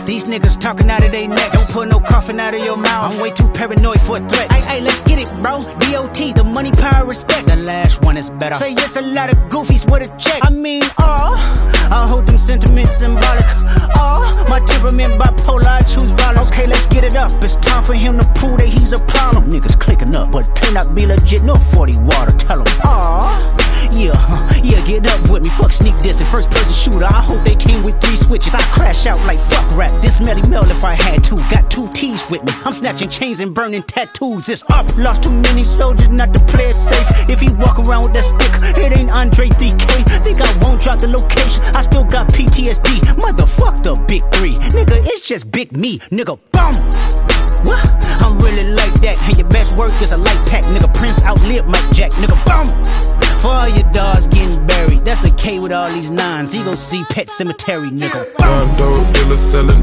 These niggas talking out of their neck. Don't put no coffin out of your mouth. I'm way too paranoid for a threat. Ay, let's get it, bro. DOT, the money, power, respect. The last one is better. Say yes, a lot of goofies with a check. I mean, I hold them sentiments symbolic. My temperament bipolar, I choose violence. Okay, let's get it up. It's time for him to prove that he's a problem. Niggas clicking up, but cannot be legit. No 40 water, tell him. Yeah, get up with me. Fuck sneak diss and first person shooter. I hope they came with 3 switches. I crash out like fuck rap. This Melly Mel if I had to. Got 2 T's with me. I'm snatching chains and burning tattoos. It's up. Lost too many soldiers not to play it safe. If he walk around with that stick, it ain't Andre 3K. Think I won't drop the location. I still got PTSD. Motherfuck the big 3. Nigga, it's just big me. Nigga, boom. What? I'm really like that. And your best work is a light pack. Nigga, Prince outlived Mike Jack. Nigga, boom. For all your dogs getting buried, that's a K with all these 9s. He gon' see Pet Cemetery, nigga. Condo dealer selling